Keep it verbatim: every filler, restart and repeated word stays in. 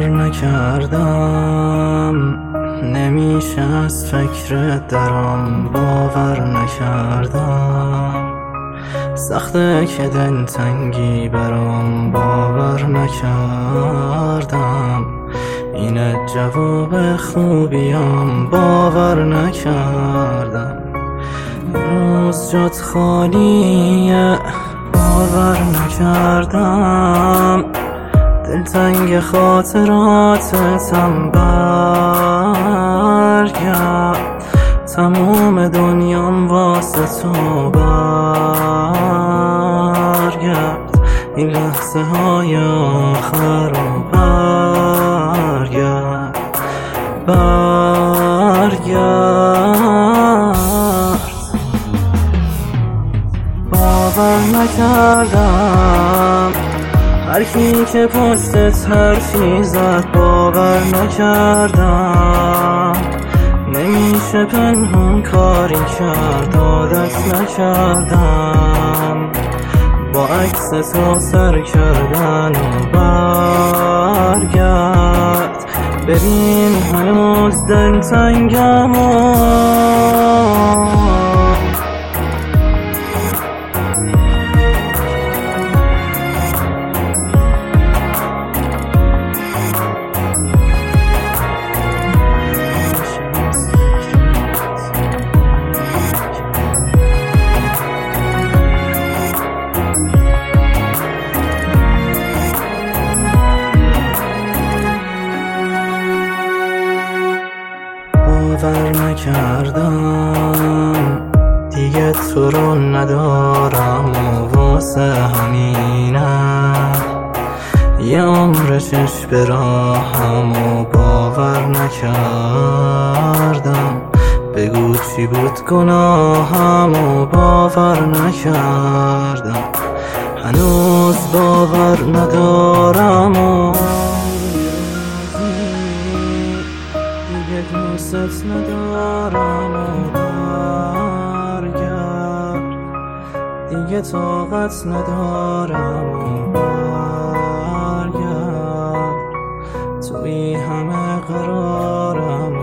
نکردم، نمیشه از فکر درام باور نکردم. سخته که دلتنگی برام باور نکردم. اینه جواب خوبیام باور نکردم. روز جات خالیه باور نکردم. دلتنگ خاطراتتم برگرد. تموم دنیام واسه تو برگرد. این لحظه های آخر رو برگرد برگرد. باور نکردم هر کی که پشتت حرفی زد باور نکردم. نمیشه پنهون کاری کرد عادت نکردم. با عکس تو سر کردن و برگرد. ببین هنوز دلتنگم و باور نکردم دیگه تو رو ندارم و واسه همینه یه عمر چش به راهم و باور نکردم. بگو چی بود گناهم و باور نکردم. هنوز باور ندارم و دیگه دوست ندارم و برگرد. دیگه طاقت ندارم و برگرد. توی همه قرارم